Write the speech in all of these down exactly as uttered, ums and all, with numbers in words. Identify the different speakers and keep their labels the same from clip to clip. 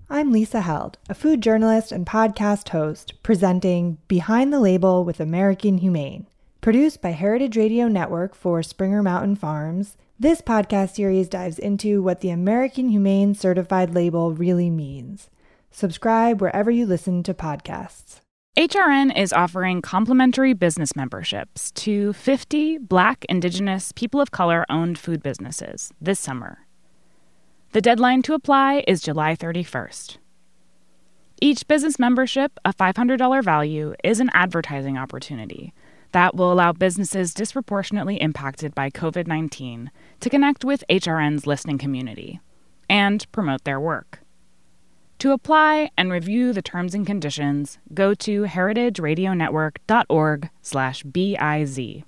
Speaker 1: I'm Lisa Held, a food journalist and podcast host, presenting Behind the Label with American Humane. Produced by Heritage Radio Network for Springer Mountain Farms, this podcast series dives into what the American Humane Certified label really means. Subscribe wherever you listen to podcasts.
Speaker 2: H R N is offering complimentary business memberships to fifty Black, Indigenous, people of color-owned food businesses this summer. The deadline to apply is July thirty-first. Each business membership, a five hundred dollars value, is an advertising opportunity that will allow businesses disproportionately impacted by covid nineteen to connect with H R N's listening community and promote their work. To apply and review the terms and conditions, go to heritageradionetwork.org slash BIZ.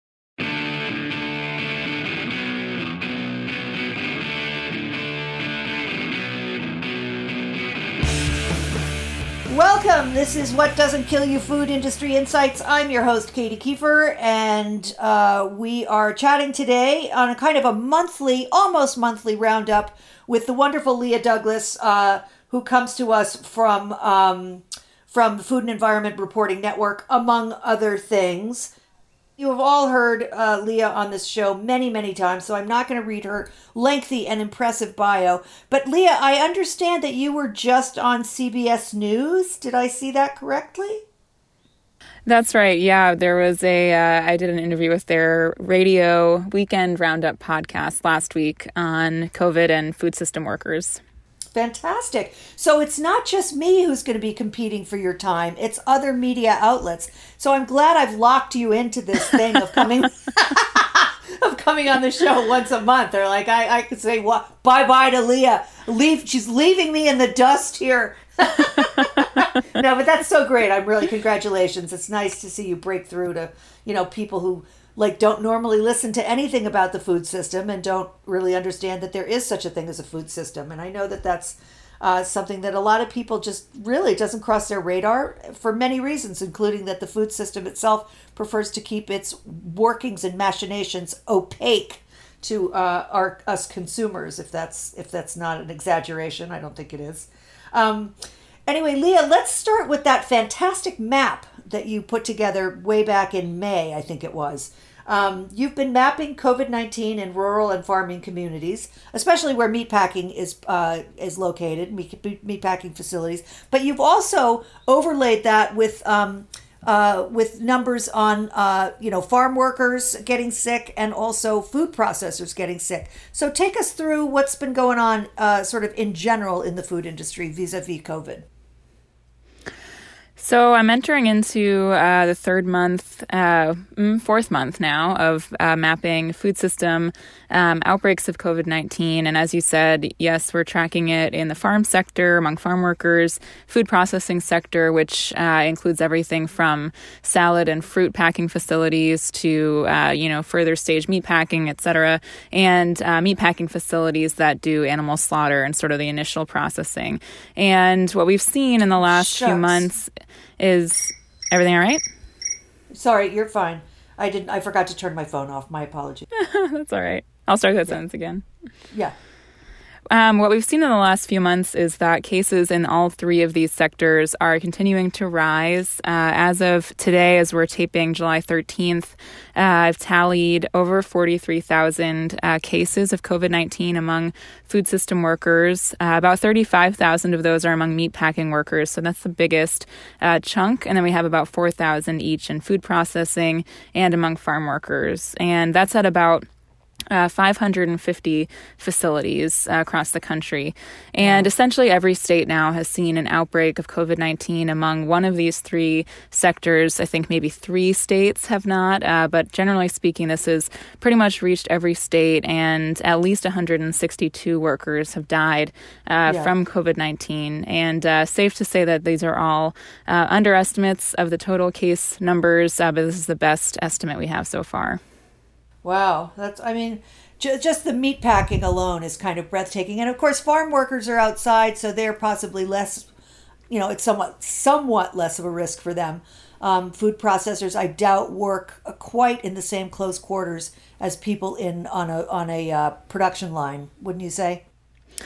Speaker 3: Welcome. This is What Doesn't Kill You Food Industry Insights. I'm your host, Katie Kiefer, and uh, we are chatting today on a kind of a monthly, almost monthly roundup with the wonderful Leah Douglas, uh, who comes to us from um, from the Food and Environment Reporting Network, among other things. You have all heard uh, Leah on this show many, many times, so I'm not going to read her lengthy and impressive bio. But Leah, I understand that you were just on C B S News. Did I see that correctly?
Speaker 4: That's right. Yeah, there was a, uh, I did an interview with their radio weekend roundup podcast last week on COVID and food system workers.
Speaker 3: Fantastic. So it's not just me who's going to be competing for your time. It's other media outlets. So I'm glad I've locked you into this thing of coming of coming on the show once a month. Or like I, I could say, what, bye-bye to Leah. Leave. She's leaving me in the dust here. No, but that's so great. I'm really, congratulations. It's nice to see you break through to, you know, people who like don't normally listen to anything about the food system and don't really understand that there is such a thing as a food system. And I know that that's uh, something that a lot of people just really doesn't cross their radar for many reasons, including that the food system itself prefers to keep its workings and machinations opaque to uh, our us consumers. If that's if that's not an exaggeration, I don't think it is. Um, anyway, Leah, let's start with that fantastic map that you put together way back in May, I think it was. Um, you've been mapping covid nineteen in rural and farming communities, especially where meatpacking is uh, is located, meat, meatpacking facilities. But you've also overlaid that with um, uh, with numbers on uh, you know farm workers getting sick and also food processors getting sick. So take us through what's been going on, uh, sort of in general in the food industry vis-a-vis COVID.
Speaker 4: So I'm entering into uh, the third month, uh, fourth month now of uh, mapping food system um, outbreaks of covid nineteen. And as you said, yes, we're tracking it in the farm sector, among farm workers, food processing sector, which uh, includes everything from salad and fruit packing facilities to, uh, you know, further stage meat packing, et cetera, and uh, meat packing facilities that do animal slaughter and sort of the initial processing. And what we've seen in the last
Speaker 3: Shucks.
Speaker 4: few months is everything all right?
Speaker 3: Sorry, you're fine. I didn't. I forgot to turn my phone off. My apologies.
Speaker 4: That's all right. I'll start that
Speaker 3: yeah.
Speaker 4: sentence again.
Speaker 3: Yeah.
Speaker 4: Um, what we've seen in the last few months is that cases in all three of these sectors are continuing to rise. Uh, as of today, as we're taping July thirteenth, uh, I've tallied over forty-three thousand uh, cases of covid nineteen among food system workers. Uh, about thirty-five thousand of those are among meatpacking workers, so that's the biggest uh, chunk. And then we have about four thousand each in food processing and among farm workers. And that's at about Uh, five hundred fifty facilities uh, across the country. And essentially every state now has seen an outbreak of covid nineteen among one of these three sectors. I think maybe three states have not, uh, but generally speaking, this has pretty much reached every state, and at least one hundred sixty-two workers have died uh, yeah. from covid nineteen. And uh, safe to say that these are all uh, underestimates of the total case numbers, uh, but this is the best estimate we have so far.
Speaker 3: Wow, that's, I mean, ju- just the meat packing alone is kind of breathtaking. And of course, farm workers are outside, so they're possibly less, you know, it's somewhat, somewhat less of a risk for them. Um, food processors, I doubt, work quite in the same close quarters as people in on a on a uh, production line, wouldn't you say?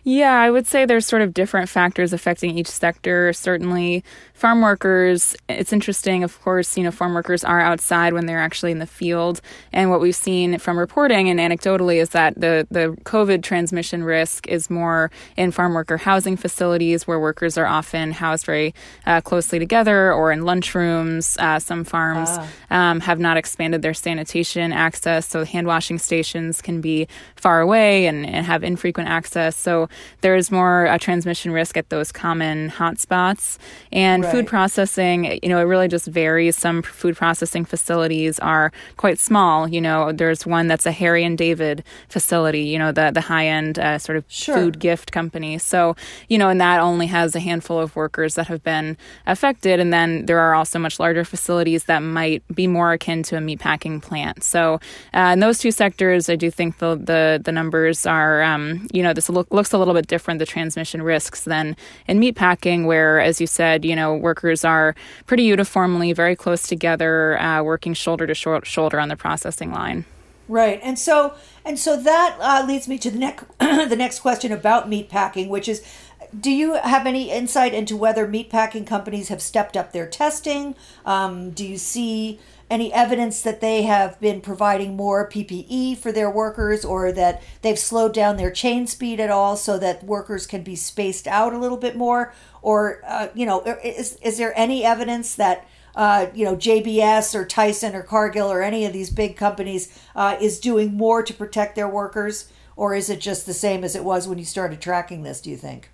Speaker 4: Yeah, I would say there's sort of different factors affecting each sector. Certainly, farm workers, it's interesting, of course, you know, farm workers are outside when they're actually in the field. And what we've seen from reporting and anecdotally is that the, the COVID transmission risk is more in farm worker housing facilities where workers are often housed very uh, closely together or in lunchrooms. Uh, some farms ah. um, have not expanded their sanitation access, so hand washing stations can be far away and, and have infrequent access. So there is more a transmission risk at those common hotspots. And right. food processing, you know, it really just varies. Some food processing facilities are quite small. You know, there's one that's a Harry and David facility, you know, the, the high-end uh, sort of sure. food gift company. So, you know, and that only has a handful of workers that have been affected. And then there are also much larger facilities that might be more akin to a meatpacking plant. So uh, in those two sectors, I do think the the, the numbers are, um, you know, this look, looks a little bit different, the transmission risks, than in meatpacking, where, as you said, you know, workers are pretty uniformly very close together, uh, working shoulder to sh- shoulder on the processing line.
Speaker 3: Right, and so and so that uh, leads me to the next the next question about meatpacking, which is, do you have any insight into whether meatpacking companies have stepped up their testing? Um, do you see any evidence that they have been providing more P P E for their workers, or that they've slowed down their chain speed at all so that workers can be spaced out a little bit more? Or, uh, you know, is, is there any evidence that, uh, you know, J B S or Tyson or Cargill or any of these big companies uh, is doing more to protect their workers? Or is it just the same as it was when you started tracking this, do you think?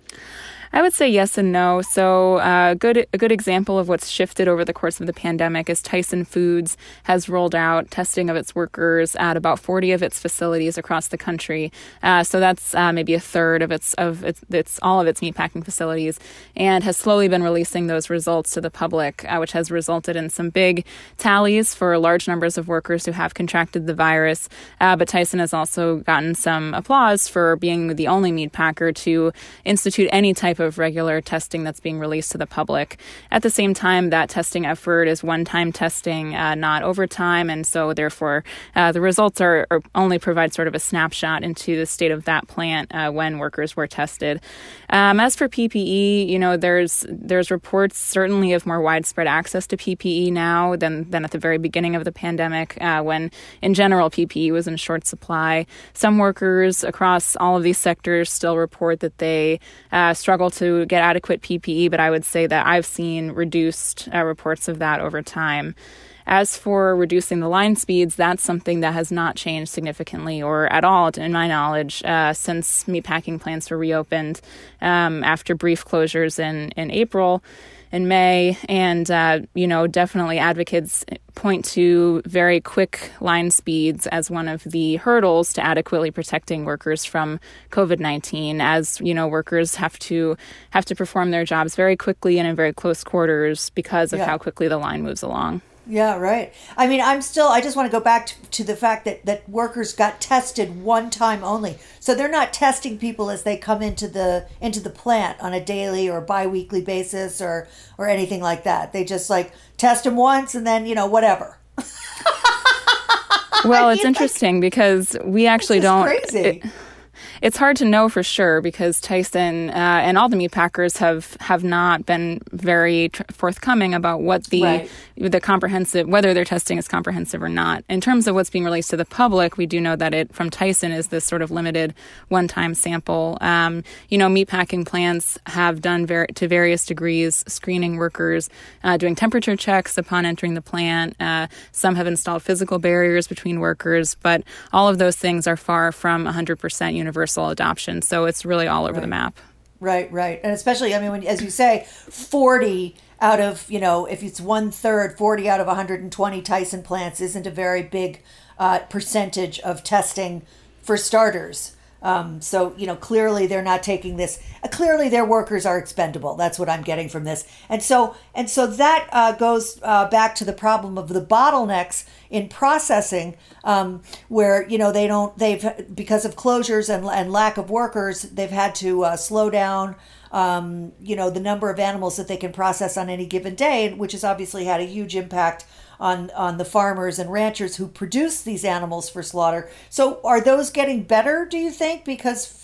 Speaker 4: I would say yes and no. So uh, good, a good example of what's shifted over the course of the pandemic is Tyson Foods has rolled out testing of its workers at about forty of its facilities across the country. Uh, so that's uh, maybe a third of its of its, its all of its meatpacking facilities, and has slowly been releasing those results to the public, uh, which has resulted in some big tallies for large numbers of workers who have contracted the virus. Uh, but Tyson has also gotten some applause for being the only meatpacker to institute any type of regular testing that's being released to the public. At the same time, that testing effort is one-time testing, uh, not overtime, and so therefore uh, the results are, are only provide sort of a snapshot into the state of that plant uh, when workers were tested. Um, as for P P E, you know, there's there's reports certainly of more widespread access to P P E now than than at the very beginning of the pandemic, uh, when in general P P E was in short supply. Some workers across all of these sectors still report that they uh, struggle to get adequate P P E, but I would say that I've seen reduced uh, reports of that over time. As for reducing the line speeds, that's something that has not changed significantly or at all, in my knowledge, uh, since meatpacking plants were reopened um, after brief closures in, in April and May. And, uh, you know, definitely advocates point to very quick line speeds as one of the hurdles to adequately protecting workers from COVID nineteen, as, you know, workers have to have to perform their jobs very quickly and in very close quarters because of yeah. how quickly the line moves along.
Speaker 3: Yeah, right. I mean, I'm still, I just want to go back to, to the fact that, that workers got tested one time only. So they're not testing people as they come into the into the plant on a daily or biweekly basis or, or anything like that. They just like test them once and then, you know, whatever.
Speaker 4: Well, it's interesting because we actually don't.
Speaker 3: Crazy.
Speaker 4: It, It's hard to know for sure because Tyson uh, and all the meat packers have, have not been very tr- forthcoming about what the right. the comprehensive, whether their testing is comprehensive or not. In terms of what's being released to the public, we do know that it from Tyson is this sort of limited one-time sample. Um, you know, meatpacking plants have done ver- to various degrees screening workers, uh, doing temperature checks upon entering the plant. Uh, some have installed physical barriers between workers, but all of those things are far from one hundred percent universal adoption. So it's really all over
Speaker 3: right.
Speaker 4: the map.
Speaker 3: Right, right. And especially, I mean, when, as you say, forty out of, you know, if it's one third, forty out of one hundred twenty Tyson plants isn't a very big uh, percentage of testing for starters. Um, so, you know, clearly they're not taking this. Uh, clearly their workers are expendable. That's what I'm getting from this. And so and so that uh, goes uh, back to the problem of the bottlenecks in processing, um, where, you know, they don't, they've, because of closures and, and lack of workers, they've had to uh, slow down, um, you know, the number of animals that they can process on any given day, which has obviously had a huge impact on on the farmers and ranchers who produce these animals for slaughter. So are those getting better, do you think? Because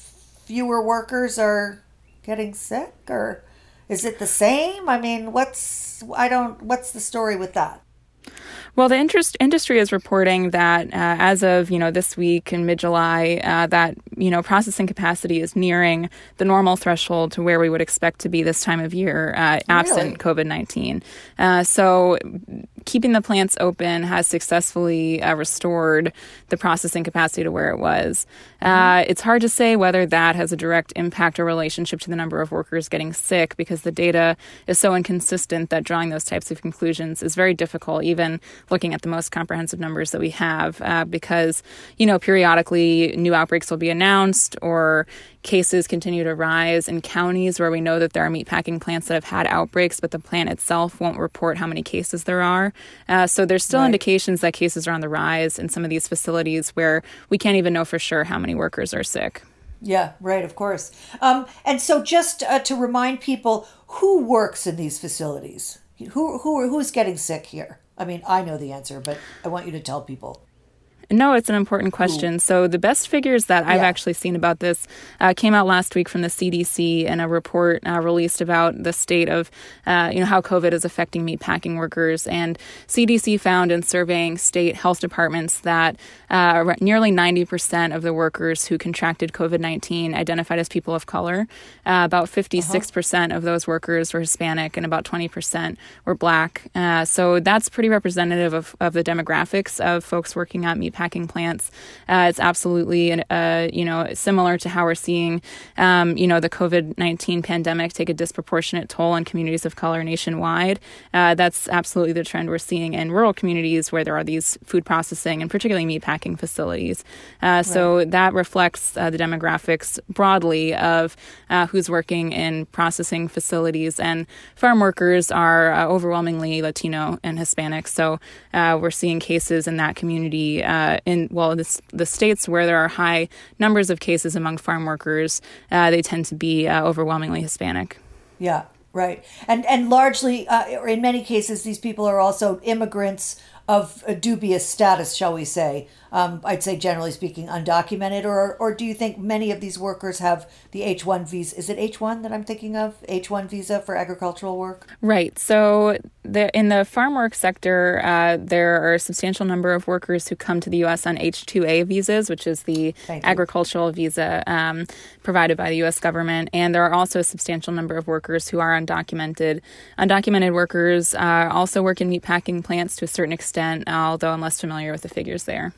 Speaker 3: fewer workers are getting sick, or is it the same? I mean, what's I don't what's the story with that?
Speaker 4: Well, the interest, industry is reporting that uh, as of, you know, this week in mid-July, uh, that, you know, processing capacity is nearing the normal threshold to where we would expect to be this time of year, uh, absent
Speaker 3: Really?
Speaker 4: COVID nineteen. Uh, so keeping the plants open has successfully uh, restored the processing capacity to where it was. Mm-hmm. Uh, it's hard to say whether that has a direct impact or relationship to the number of workers getting sick, because the data is so inconsistent that drawing those types of conclusions is very difficult, even looking at the most comprehensive numbers that we have, uh, because, you know, periodically new outbreaks will be announced or cases continue to rise in counties where we know that there are meatpacking plants that have had outbreaks, but the plant itself won't report how many cases there are. Uh, so there's still
Speaker 3: right.
Speaker 4: indications that cases are on the rise in some of these facilities where we can't even know for sure how many workers are sick.
Speaker 3: Yeah, right, of course. Um, and so just uh, to remind people, who works in these facilities? Who who Who's getting sick here? I mean, I know the answer, but I want you to tell people.
Speaker 4: No, it's an important question. Ooh. So the best figures that I've
Speaker 3: yeah.
Speaker 4: actually seen about this uh, came out last week from the C D C in a report uh, released about the state of, uh, you know, how COVID is affecting meatpacking workers. And C D C found in surveying state health departments that uh, nearly ninety percent of the workers who contracted COVID nineteen identified as people of color. Uh, about fifty-six percent uh-huh. of those workers were Hispanic and about twenty percent were Black. Uh, so that's pretty representative of, of the demographics of folks working at meatpacking packing plants. Uh, it's absolutely, uh, you know, similar to how we're seeing, um, you know, the COVID nineteen pandemic take a disproportionate toll on communities of color nationwide. Uh, that's absolutely the trend we're seeing in rural communities where there are these food processing and particularly meatpacking facilities. Uh, right. So that reflects uh, the demographics broadly of uh, who's working in processing facilities. And farm workers are uh, overwhelmingly Latino and Hispanic. So uh, we're seeing cases in that community uh, in, well, the, the states where there are high numbers of cases among farm workers, uh, they tend to be uh, overwhelmingly Hispanic.
Speaker 3: Yeah, right. And and largely, uh, or in many cases, these people are also immigrants of a dubious status, shall we say. Um, I'd say, generally speaking, undocumented, or or do you think many of these workers have the H one visa? Is it H one that I'm thinking of? H one visa for agricultural work? Right.
Speaker 4: So the, in the farm work sector, uh, there are a substantial number of workers who come to the U S on H two A visas, which is the agricultural visa um, provided by the U S government. And there are also a substantial number of workers who are undocumented. Undocumented workers uh, also work in meatpacking plants to a certain extent, although I'm less familiar with the figures there.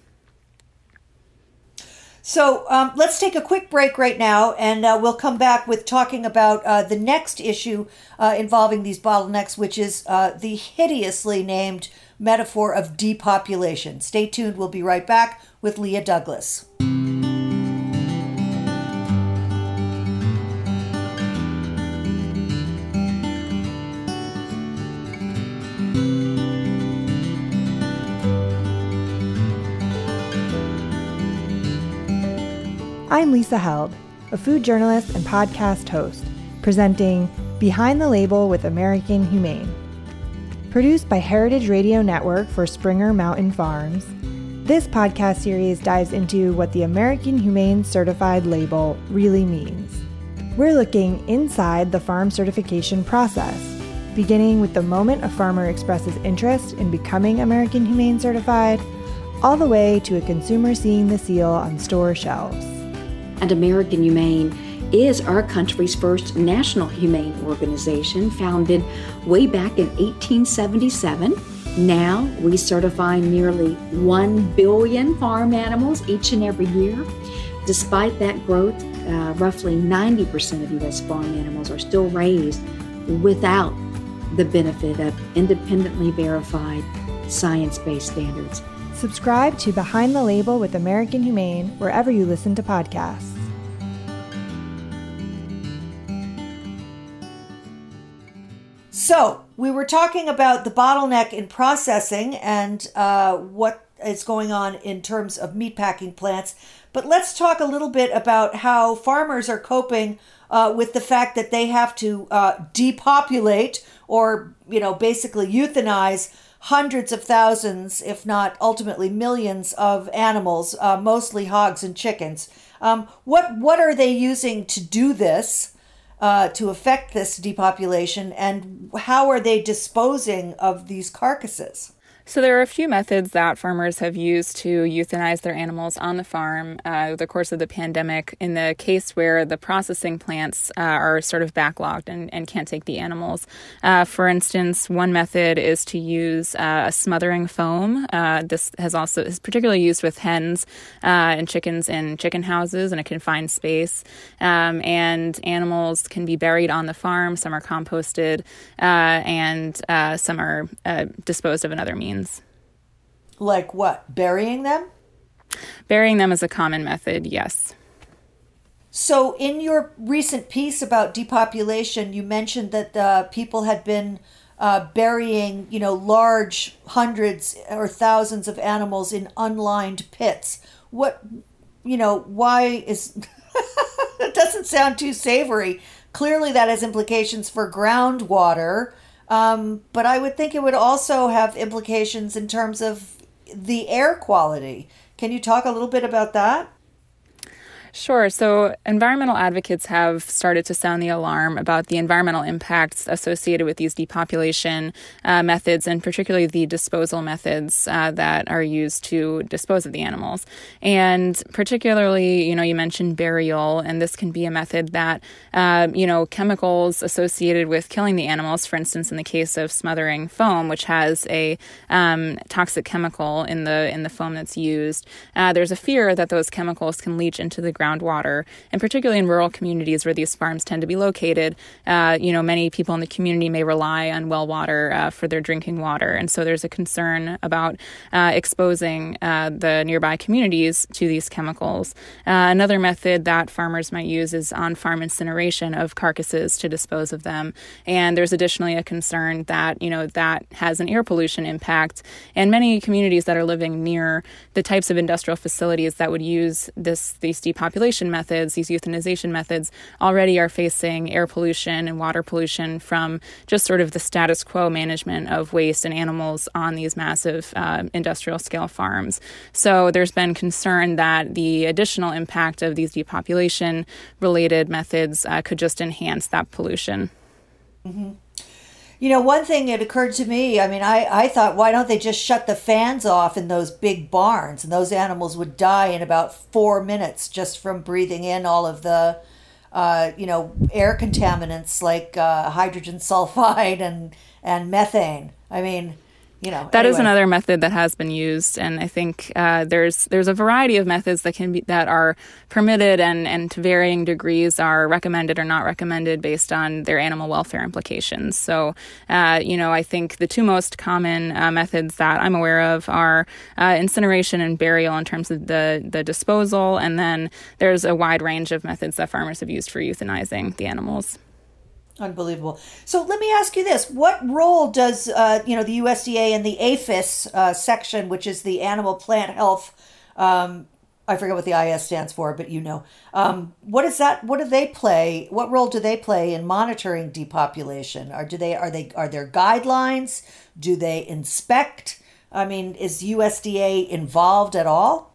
Speaker 3: So um, let's take a quick break right now, and uh, we'll come back with talking about uh, the next issue uh, involving these bottlenecks, which is uh, the hideously named metaphor of depopulation. Stay tuned. We'll be right back with Leah Douglas.
Speaker 1: I'm Lisa Held, a food journalist and podcast host, presenting Behind the Label with American Humane. Produced by Heritage Radio Network for Springer Mountain Farms, this podcast series dives into what the American Humane Certified label really means. We're looking inside the farm certification process, beginning with the moment a farmer expresses interest in becoming American Humane Certified, all the way to a consumer seeing the seal on store shelves.
Speaker 5: And American Humane is our country's first national humane organization, founded way back in eighteen seventy-seven. Now we certify nearly one billion farm animals each and every year. Despite that growth, uh, roughly ninety percent of U S farm animals are still raised without the benefit of independently verified science-based standards.
Speaker 1: Subscribe to Behind the Label with American Humane wherever you listen to podcasts.
Speaker 3: So, we were talking about the bottleneck in processing and uh, what is going on in terms of meatpacking plants. But let's talk a little bit about how farmers are coping uh, with the fact that they have to uh, depopulate or, you know, basically euthanize hundreds of thousands, if not ultimately millions of animals, uh, mostly hogs and chickens. Um, what what are they using to do this, uh, to affect this depopulation, and how are they disposing of these carcasses?
Speaker 4: So there are a few methods that farmers have used to euthanize their animals on the farm uh, over the course of the pandemic in the case where the processing plants uh, are sort of backlogged and, and can't take the animals. Uh, for instance, one method is to use uh, a smothering foam. Uh, this has also is particularly used with hens uh, and chickens in chicken houses in a confined space. Um, and animals can be buried on the farm. Some are composted uh, and uh, some are uh, disposed of in other means.
Speaker 3: Like what? Burying them?
Speaker 4: Burying them is a common method, yes.
Speaker 3: So in your recent piece about depopulation, you mentioned that uh, people had been uh, burying, you know, large hundreds or thousands of animals in unlined pits. What, you know, why is... It doesn't sound too savory. Clearly that has implications for groundwater. Um, but I would think it would also have implications in terms of the air quality. Can you talk a little bit about that?
Speaker 4: Sure. So environmental advocates have started to sound the alarm about the environmental impacts associated with these depopulation uh, methods, and particularly the disposal methods uh, that are used to dispose of the animals. And particularly, you know, you mentioned burial, and this can be a method that, uh, you know, chemicals associated with killing the animals, for instance, in the case of smothering foam, which has a um, toxic chemical in the in the foam that's used, uh, there's a fear that those chemicals can leach into the ground groundwater, and particularly in rural communities where these farms tend to be located. Uh, you know, many people in the community may rely on well water uh, for their drinking water, and so there's a concern about uh, exposing uh, the nearby communities to these chemicals. Uh, another method that farmers might use is on-farm incineration of carcasses to dispose of them, and there's additionally a concern that, you know, that has an air pollution impact, and many communities that are living near the types of industrial facilities that would use this these depopulation methods, these euthanization methods, already are facing air pollution and water pollution from just sort of the status quo management of waste and animals on these massive uh, industrial scale farms. So there's been concern that the additional impact of these depopulation related methods uh, could just enhance that pollution.
Speaker 3: Mm-hmm. You know, one thing that occurred to me, I mean, I, I thought, why don't they just shut the fans off in those big barns, and those animals would die in about four minutes just from breathing in all of the, uh, you know, air contaminants like uh, hydrogen sulfide and, and methane. I mean, you know,
Speaker 4: that
Speaker 3: anyway.
Speaker 4: is another method that has been used, and I think uh, there's there's a variety of methods that can be that are permitted and, and to varying degrees are recommended or not recommended based on their animal welfare implications. So, uh, you know, I think the two most common uh, methods that I'm aware of are uh, incineration and burial in terms of the the disposal, and then there's a wide range of methods that farmers have used for euthanizing the animals.
Speaker 3: Unbelievable. So let me ask you this. What role does, uh, you know, the U S D A and the APHIS uh, section, which is the Animal Plant Health, um, I forget what the I S stands for, but you know, um, what is that? What do they play? What role do they play in monitoring depopulation? Or do they, are they, are there guidelines? Do they inspect? I mean, is U S D A involved at all?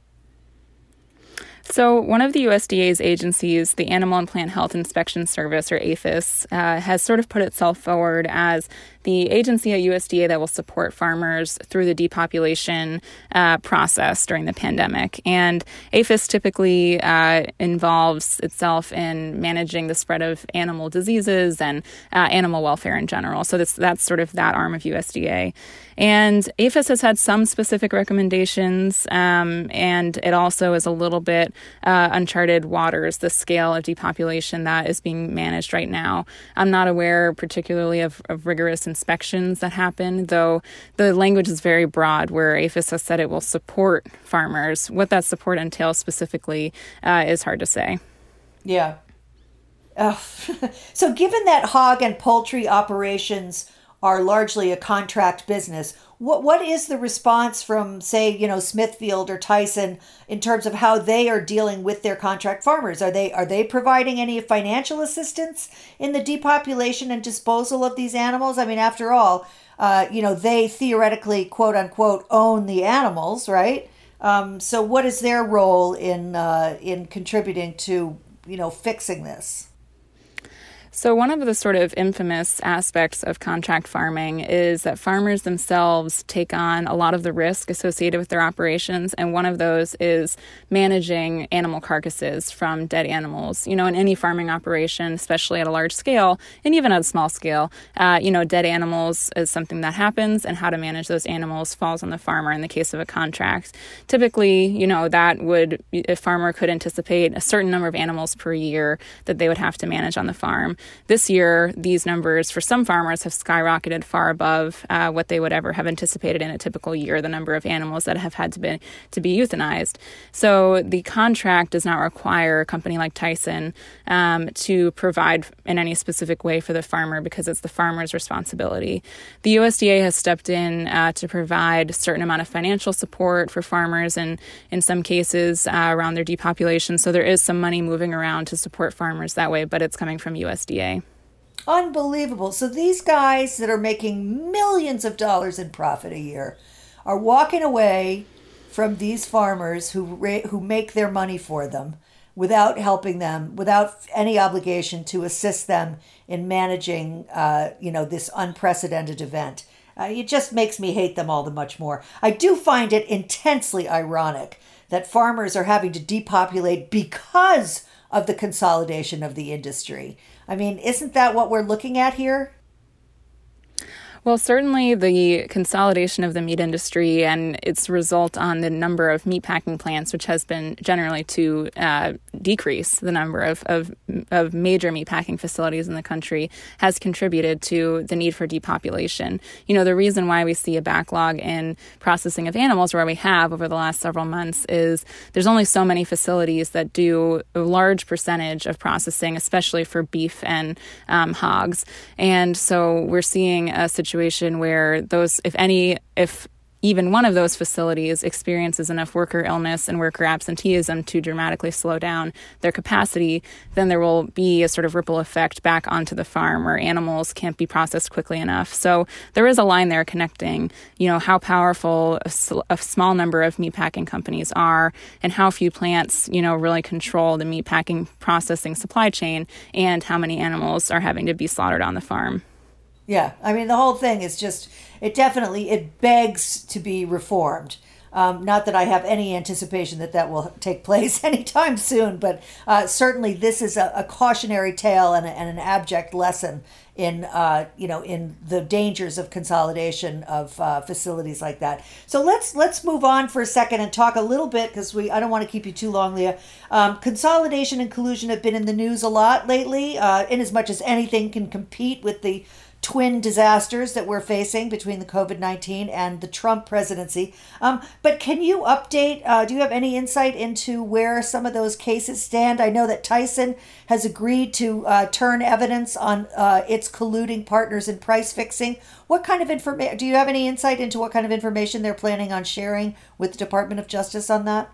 Speaker 4: So one of the U S D A's agencies, the Animal and Plant Health Inspection Service, or APHIS, uh, has sort of put itself forward as the agency at U S D A that will support farmers through the depopulation uh, process during the pandemic. And APHIS typically uh, involves itself in managing the spread of animal diseases and uh, animal welfare in general. So that's, that's sort of that arm of U S D A. And APHIS has had some specific recommendations, um, and it also is a little bit uh, uncharted waters, the scale of depopulation that is being managed right now. I'm not aware particularly of, of rigorous inspections that happen, though the language is very broad, where APHIS has said it will support farmers. What that support entails specifically uh, is hard to say.
Speaker 3: Yeah. Uh, so given that hog and poultry operations are largely a contract business, what what is the response from, say, you know, Smithfield or Tyson in terms of how they are dealing with their contract farmers? Are they are they providing any financial assistance in the depopulation and disposal of these animals? I mean, after all, uh, you know, they theoretically, quote unquote, own the animals, right? Um, so what is their role in uh, in contributing to, you know, fixing this?
Speaker 4: So one of the sort of infamous aspects of contract farming is that farmers themselves take on a lot of the risk associated with their operations, and one of those is managing animal carcasses from dead animals. You know, in any farming operation, especially at a large scale, and even at a small scale, uh, you know, dead animals is something that happens, and how to manage those animals falls on the farmer in the case of a contract. Typically, you know, that would, a farmer could anticipate a certain number of animals per year that they would have to manage on the farm. This year, these numbers for some farmers have skyrocketed far above uh, what they would ever have anticipated in a typical year, the number of animals that have had to be to be euthanized. So the contract does not require a company like Tyson um, to provide in any specific way for the farmer because it's the farmer's responsibility. The U S D A has stepped in uh, to provide a certain amount of financial support for farmers and in some cases uh, around their depopulation. So there is some money moving around to support farmers that way, but it's coming from U S D A.
Speaker 3: Unbelievable. So these guys that are making millions of dollars in profit a year are walking away from these farmers who ra- who make their money for them without helping them, without any obligation to assist them in managing, uh, you know, this unprecedented event. Uh, it just makes me hate them all the much more. I do find it intensely ironic that farmers are having to depopulate because of the consolidation of the industry. I mean, isn't that what we're looking at here?
Speaker 4: Well, certainly the consolidation of the meat industry and its result on the number of meatpacking plants, which has been generally to uh, decrease the number of, of, of major meatpacking facilities in the country, has contributed to the need for depopulation. You know, the reason why we see a backlog in processing of animals, where we have over the last several months, is there's only so many facilities that do a large percentage of processing, especially for beef and um, hogs. And so we're seeing a situation situation where those, if any, if even one of those facilities experiences enough worker illness and worker absenteeism to dramatically slow down their capacity, then there will be a sort of ripple effect back onto the farm where animals can't be processed quickly enough. So there is a line there connecting, you know, how powerful a, a small number of meatpacking companies are and how few plants, you know, really control the meatpacking processing supply chain and how many animals are having to be slaughtered on the farm.
Speaker 3: Yeah, I mean, the whole thing is just, it definitely, it begs to be reformed. Um, not that I have any anticipation that that will take place anytime soon, but uh, certainly this is a, a cautionary tale and, a, and an abject lesson in, uh, you know, in the dangers of consolidation of uh, facilities like that. So let's let's move on for a second and talk a little bit, because we I don't want to keep you too long, Leah. Um, consolidation and collusion have been in the news a lot lately, uh, in as much as anything can compete with the twin disasters that we're facing between the COVID nineteen and the Trump presidency. Um, but can you update, uh, do you have any insight into where some of those cases stand? I know that Tyson has agreed to uh, turn evidence on uh, its colluding partners in price fixing. What kind of information, do you have any insight into what kind of information they're planning on sharing with the Department of Justice on that?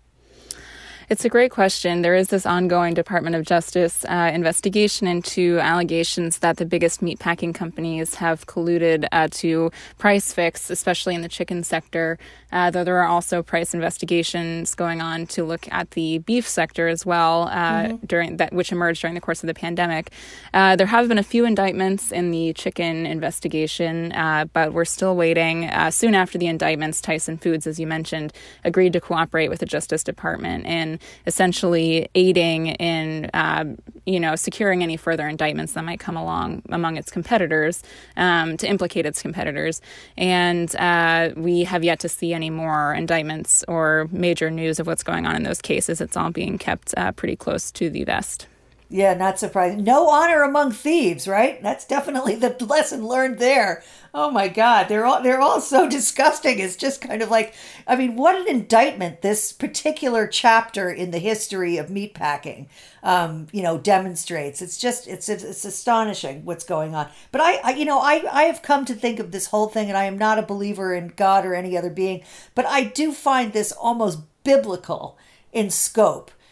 Speaker 4: It's a great question. There is this ongoing Department of Justice uh, investigation into allegations that the biggest meatpacking companies have colluded uh, to price fix, especially in the chicken sector, uh, though there are also price investigations going on to look at the beef sector as well, uh, mm-hmm. during that, which emerged during the course of the pandemic. Uh, there have been a few indictments in the chicken investigation, uh, but we're still waiting. Uh, soon after the indictments, Tyson Foods, as you mentioned, agreed to cooperate with the Justice Department and essentially aiding in, uh, you know, securing any further indictments that might come along among its competitors, um, to implicate its competitors. And uh, we have yet to see any more indictments or major news of what's going on in those cases. It's all being kept uh, pretty close to the vest.
Speaker 3: Yeah, not surprising. No honor among thieves, right? That's definitely the lesson learned there. Oh my God, they're all they're all so disgusting. It's just kind of like, I mean, what an indictment this particular chapter in the history of meatpacking, um, you know, demonstrates. It's just it's it's astonishing what's going on. But I, I, you know, I I have come to think of this whole thing, and I am not a believer in God or any other being, but I do find this almost biblical in scope.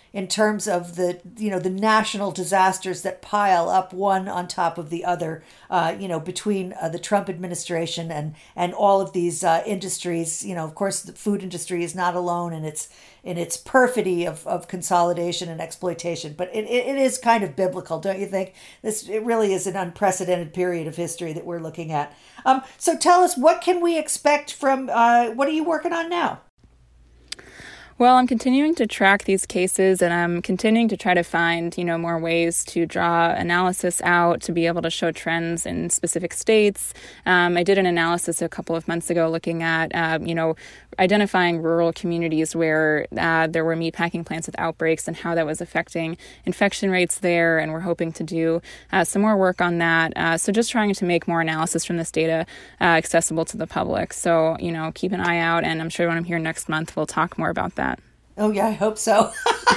Speaker 3: in terms of the, you know, the national disasters that pile up one on top of the other, uh, you know, between uh, the Trump administration and, and all of these uh, industries. You know, of course, the food industry is not alone in its in its perfidy of, of consolidation and exploitation, but it, it, it is kind of biblical, don't you think? This it really is an unprecedented period of history that we're looking at. Um, so tell us, what can we expect from, uh, what are you working on now?
Speaker 4: Well, I'm continuing to track these cases, and I'm continuing to try to find, you know, more ways to draw analysis out to be able to show trends in specific states. Um, I did an analysis a couple of months ago looking at, uh, you know, identifying rural communities where uh, there were meatpacking plants with outbreaks and how that was affecting infection rates there. And we're hoping to do uh, some more work on that. Uh, so just trying to make more analysis from this data uh, accessible to the public. So, you know, keep an eye out. And I'm sure when I'm here next month, we'll talk more about that.
Speaker 3: Oh, yeah, I hope so.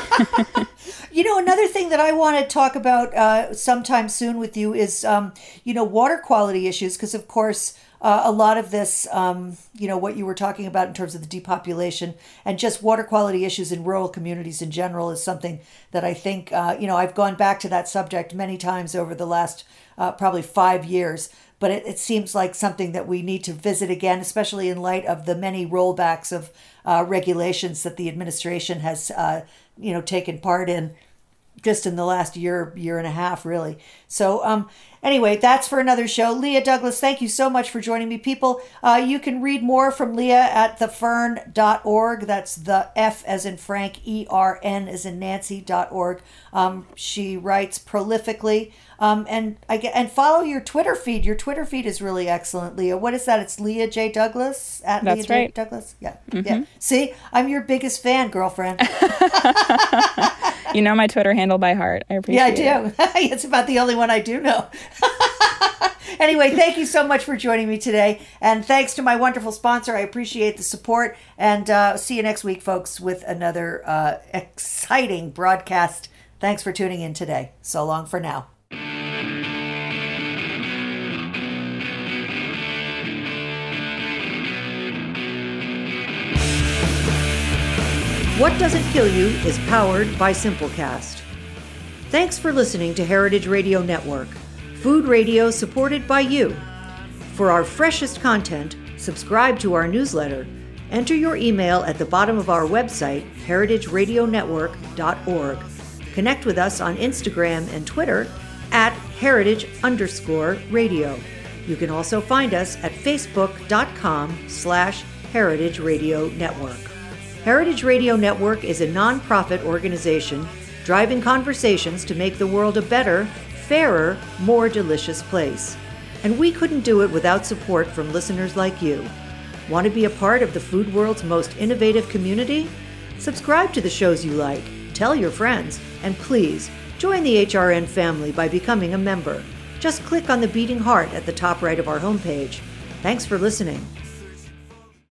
Speaker 3: You know, another thing that I want to talk about uh, sometime soon with you is, um, you know, water quality issues, because, of course, uh, a lot of this, um, you know, what you were talking about in terms of the depopulation and just water quality issues in rural communities in general is something that I think, uh, you know, I've gone back to that subject many times over the last uh, probably five years. But it, it seems like something that we need to visit again, especially in light of the many rollbacks of uh, regulations that the administration has, uh, you know, taken part in just in the last year, year and a half, really. So um, anyway, that's for another show. Leah Douglas, thank you so much for joining me. People, uh, you can read more from Leah at the fern dot org. That's the F as in Frank, E R N as in Nancy dot org. Um, she writes prolifically. Um, and I get, and follow your Twitter feed. Your Twitter feed is really excellent, Leah. What is that? It's Leah J. Douglas at
Speaker 4: That's
Speaker 3: Leah
Speaker 4: right.
Speaker 3: J. Douglas. Yeah,
Speaker 4: Mm-hmm.
Speaker 3: yeah. See, I'm your biggest fan, girlfriend.
Speaker 4: You know my Twitter handle by heart. I appreciate
Speaker 3: Yeah, I
Speaker 4: it.
Speaker 3: do. It's about the only one I do know. Anyway, thank you so much for joining me today. And thanks to my wonderful sponsor. I appreciate the support. And uh, see you next week, folks, with another uh, exciting broadcast. Thanks for tuning in today. So long for now. What Doesn't Kill You is powered by Simplecast. Thanks for listening to Heritage Radio Network, food radio supported by you. For our freshest content, subscribe to our newsletter. Enter your email at the bottom of our website, heritage radio network dot org. Connect with us on Instagram and Twitter at heritage underscore radio. You can also find us at facebook.com slash heritage radio network. Heritage Radio Network is a nonprofit organization driving conversations to make the world a better, fairer, more delicious place. And we couldn't do it without support from listeners like you. Want to be a part of the food world's most innovative community? Subscribe to the shows you like, tell your friends, and please join the H R N family by becoming a member. Just click on the beating heart at the top right of our homepage. Thanks for listening.